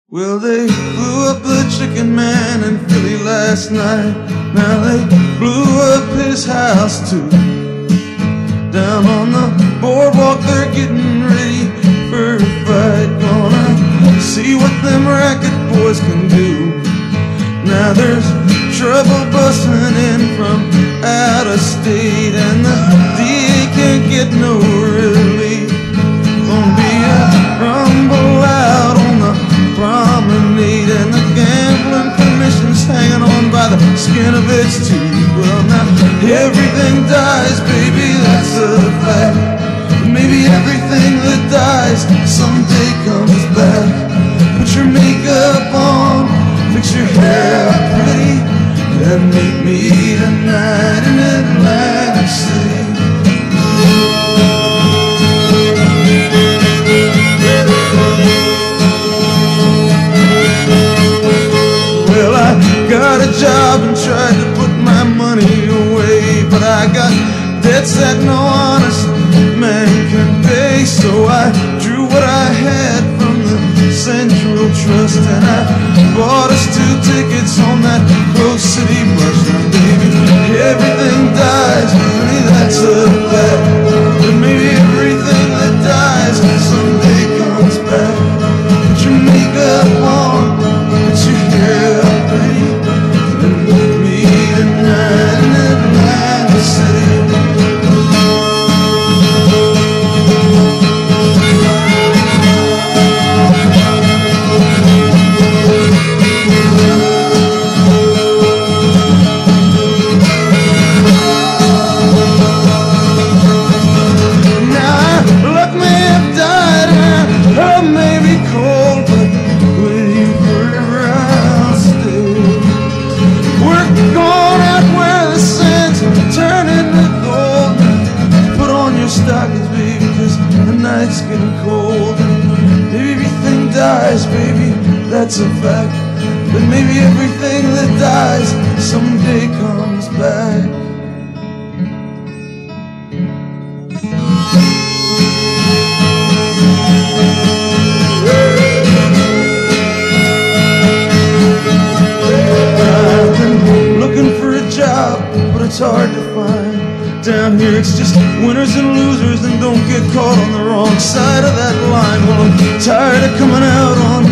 Well, they blew up the chicken man in Philly last night. Now they blew up his house too. Down on the boardwalk they're getting ready for a fight. Gonna see what them racket boys can do. Now there's trouble busting in from out of state, and the DA can't get no relief. Gonna be a rumble out on the promenade, and the gambling commission's hanging on by the skin of its teeth. Well, now everything dies, baby, that's a fact. Maybe everything that dies someday comes back. Put your makeup on, fix your hair pretty, and meet me tonight in Atlantic City. Well, I got a job and tried to put my money away, but I got debts that no honest man can pay. So I drew what I had from the Central Trust, and I bought us 2 tickets on that Close City bus. Now, baby, everything dies, maybe that's a fact. But maybe everything that dies someday comes back. Put your makeup on, put your hair up pretty, and meet me tonight in Atlantic City. Stockings, baby, 'cause the night's getting cold, and maybe everything dies, baby, that's a fact. But maybe everything that dies someday comes back. I've been looking for a job, but it's hard to find. Down here it's just winners and losers, and don't get caught on the wrong side of that line. Well, I'm tired of coming out on